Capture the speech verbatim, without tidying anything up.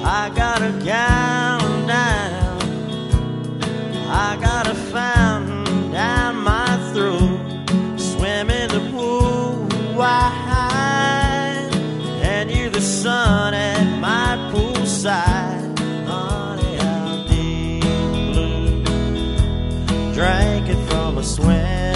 I got a gown down, I got a fountain down my throat, swim in the pool wide, and you're the sun at my poolside. Honey, how deep blue, drank it from a swim